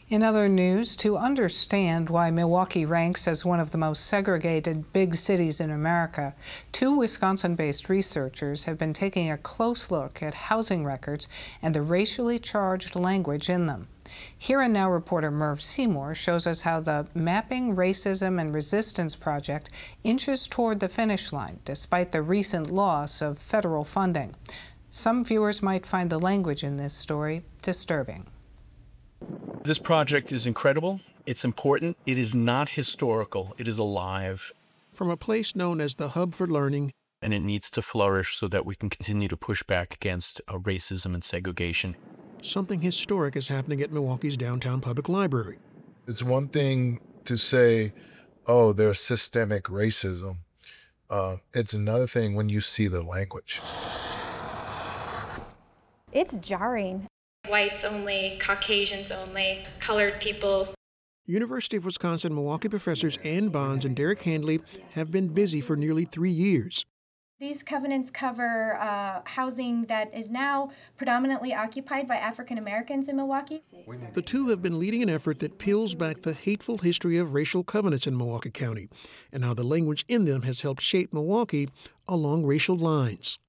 In other news, to understand why Milwaukee ranks as one of the most segregated big cities in America, two Wisconsin-based researchers have been taking a close look at housing records and the racially charged language in them. Here and Now reporter Merv Seymour shows us how the Mapping Racism and Resistance Project inches toward the finish line, despite the recent loss of federal funding. Some viewers might find the language in this story disturbing. This project is incredible. It's important. It is not historical. It is alive. From a place known as the Hub for Learning. And it needs to flourish so that we can continue to push back against racism and segregation. Something historic is happening at Milwaukee's downtown public library. It's one thing to say, oh, there's systemic racism. It's another thing when you see the language. It's jarring. Whites only, Caucasians only, colored people. University of Wisconsin-Milwaukee professors Ann Bonds and Derek Handley have been busy for nearly 3 years. These covenants cover housing that is now predominantly occupied by African Americans in Milwaukee. The two have been leading an effort that peels back the hateful history of racial covenants in Milwaukee County and how the language in them has helped shape Milwaukee along racial lines.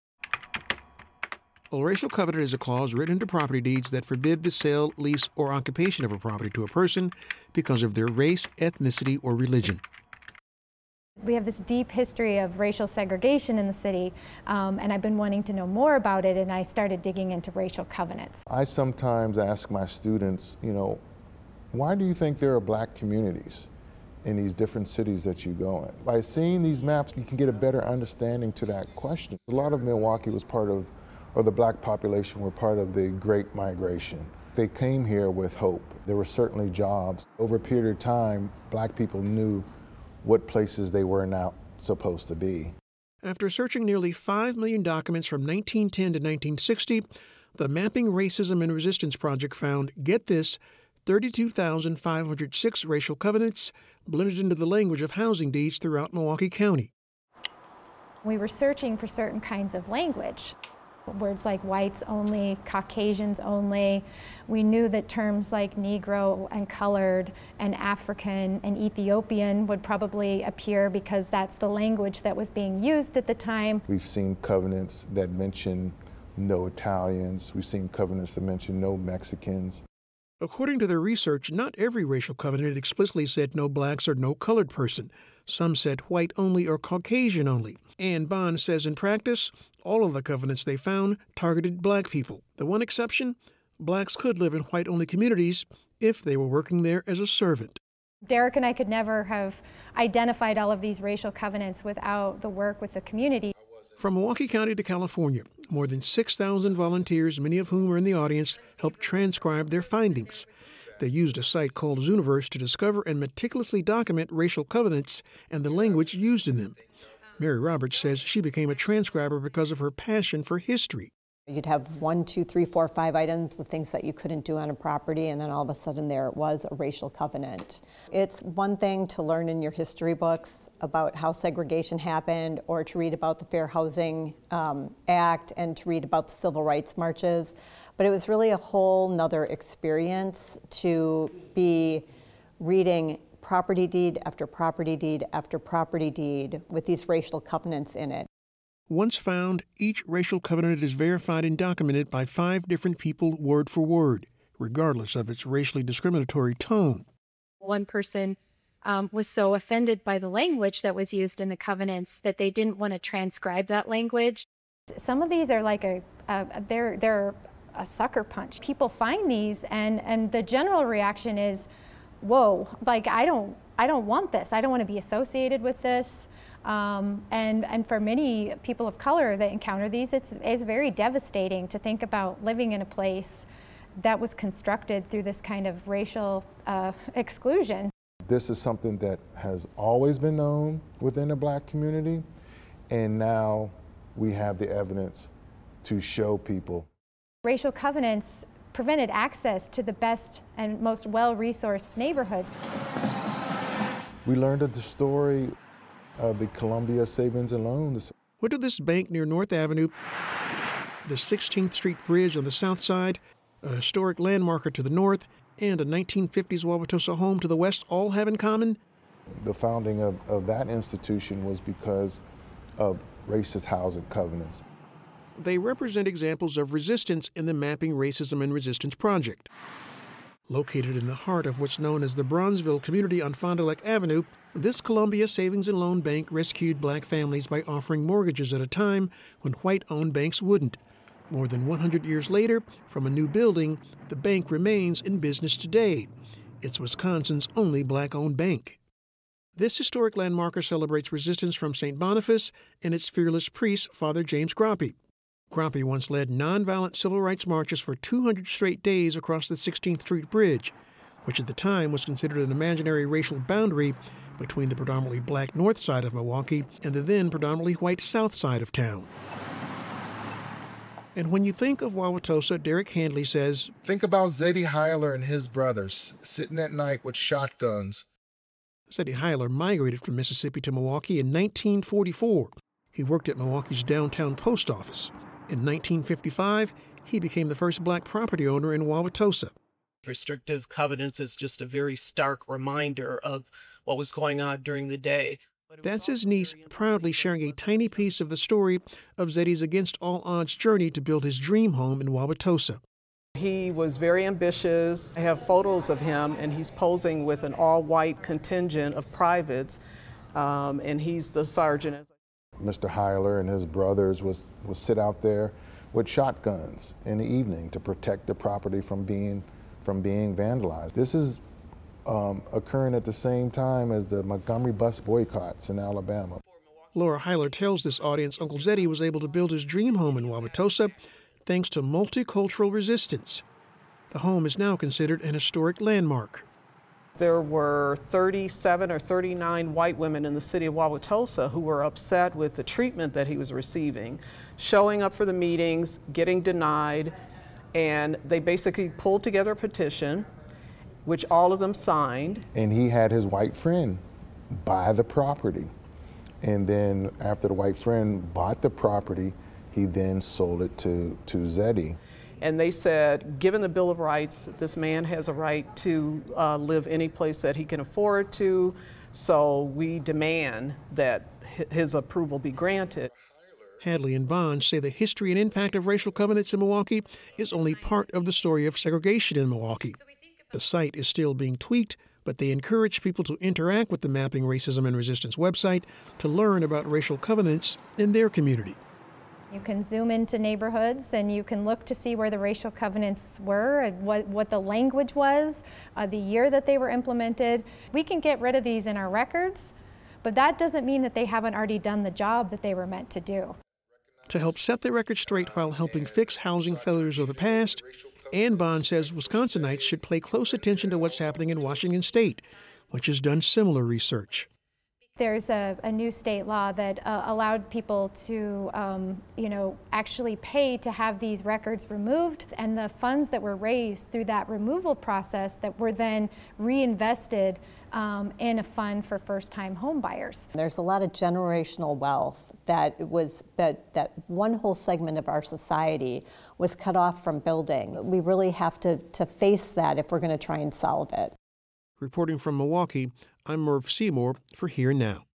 A racial covenant is a clause written into property deeds that forbid the sale, lease, or occupation of a property to a person because of their race, ethnicity, or religion. We have this deep history of racial segregation in the city, and I've been wanting to know more about it, and I started digging into racial covenants. I sometimes ask my students, why do you think there are black communities in these different cities that you go in? By seeing these maps, you can get a better understanding to that question. A lot of Milwaukee was or the black population were part of the Great Migration. They came here with hope. There were certainly jobs. Over a period of time, black people knew what places they were not supposed to be. After searching nearly 5 million documents from 1910 to 1960, the Mapping Racism and Resistance Project found, get this, 32,506 racial covenants blended into the language of housing deeds throughout Milwaukee County. We were searching for certain kinds of language. Words like whites only, Caucasians only. We knew that terms like Negro and colored and African and Ethiopian would probably appear because that's the language that was being used at the time. We've seen covenants that mention no Italians. We've seen covenants that mention no Mexicans. According to their research, not every racial covenant explicitly said no blacks or no colored person. Some said white only or Caucasian only. Ann Bond says in practice, all of the covenants they found targeted black people. The one exception, blacks could live in white-only communities if they were working there as a servant. Derek and I could never have identified all of these racial covenants without the work with the community. From Milwaukee County to California, more than 6,000 volunteers, many of whom are in the audience, helped transcribe their findings. They used a site called Zooniverse to discover and meticulously document racial covenants and the language used in them. Mary Roberts says she became a transcriber because of her passion for history. You'd have 1, 2, 3, 4, 5 items, the things that you couldn't do on a property, and then all of a sudden there it was, a racial covenant. It's one thing to learn in your history books about how segregation happened, or to read about the Fair Housing Act and to read about the civil rights marches, but it was really a whole nother experience to be reading property deed after property deed after property deed with these racial covenants in it. Once found, each racial covenant is verified and documented by 5 different people word for word, regardless of its racially discriminatory tone. One person was so offended by the language that was used in the covenants that they didn't want to transcribe that language. Some of these are like they're a sucker punch. People find these and the general reaction is, whoa, like I don't want this. I don't want to be associated with this. And for many people of color that encounter these, it's very devastating to think about living in a place that was constructed through this kind of racial exclusion. This is something that has always been known within the black community, and now we have the evidence to show people. Racial covenants prevented access to the best and most well-resourced neighborhoods. We learned of the story of the Columbia Savings and Loans. What did this bank near North Avenue, the 16th Street Bridge on the south side, a historic landmarker to the north, and a 1950s Wauwatosa home to the west all have in common? The founding of that institution was because of racist housing covenants. They represent examples of resistance in the Mapping Racism and Resistance Project. Located in the heart of what's known as the Bronzeville community on Fond du Lac Avenue, this Columbia Savings and Loan Bank rescued black families by offering mortgages at a time when white-owned banks wouldn't. More than 100 years later, from a new building, the bank remains in business today. It's Wisconsin's only black-owned bank. This historic landmarker celebrates resistance from St. Boniface and its fearless priest, Father James Groppe. Groppe once led nonviolent civil rights marches for 200 straight days across the 16th Street Bridge, which at the time was considered an imaginary racial boundary between the predominantly black north side of Milwaukee and the then predominantly white south side of town. And when you think of Wauwatosa, Derek Handley says, think about Zeddy Heiler and his brothers sitting at night with shotguns. Zeddy Heiler migrated from Mississippi to Milwaukee in 1944. He worked at Milwaukee's downtown post office. In 1955, he became the first black property owner in Wauwatosa. Restrictive covenants is just a very stark reminder of what was going on during the day. That's his niece proudly sharing a tiny piece of the story of Zeddy's against-all-odds journey to build his dream home in Wauwatosa. He was very ambitious. I have photos of him, and he's posing with an all-white contingent of privates, and he's the sergeant. Mr. Heiler and his brothers would sit out there with shotguns in the evening to protect the property from being vandalized. This is occurring at the same time as the Montgomery bus boycotts in Alabama. Laura Heiler tells this audience Uncle Zeddy was able to build his dream home in Wauwatosa thanks to multicultural resistance. The home is now considered an historic landmark. There were 37 or 39 white women in the city of Wauwatosa who were upset with the treatment that he was receiving, showing up for the meetings, getting denied, and they basically pulled together a petition, which all of them signed. And he had his white friend buy the property. And then after the white friend bought the property, he then sold it to Zeddy. And they said, given the Bill of Rights, this man has a right to live any place that he can afford to, so we demand that his approval be granted. Hadley and Bond say the history and impact of racial covenants in Milwaukee is only part of the story of segregation in Milwaukee. The site is still being tweaked, but they encourage people to interact with the Mapping Racism and Resistance website to learn about racial covenants in their community. You can zoom into neighborhoods and you can look to see where the racial covenants were, and what the language was, the year that they were implemented. We can get rid of these in our records, but that doesn't mean that they haven't already done the job that they were meant to do. To help set the record straight while helping fix housing failures of the past, Ann Bond says Wisconsinites should pay close attention to what's happening in Washington State, which has done similar research. There's a new state law that allowed people to, actually pay to have these records removed, and the funds that were raised through that removal process that were then reinvested in a fund for first-time home buyers. There's a lot of generational wealth that one whole segment of our society was cut off from building. We really have to face that if we're going to try and solve it. Reporting from Milwaukee, I'm Merv Seymour for Here Now.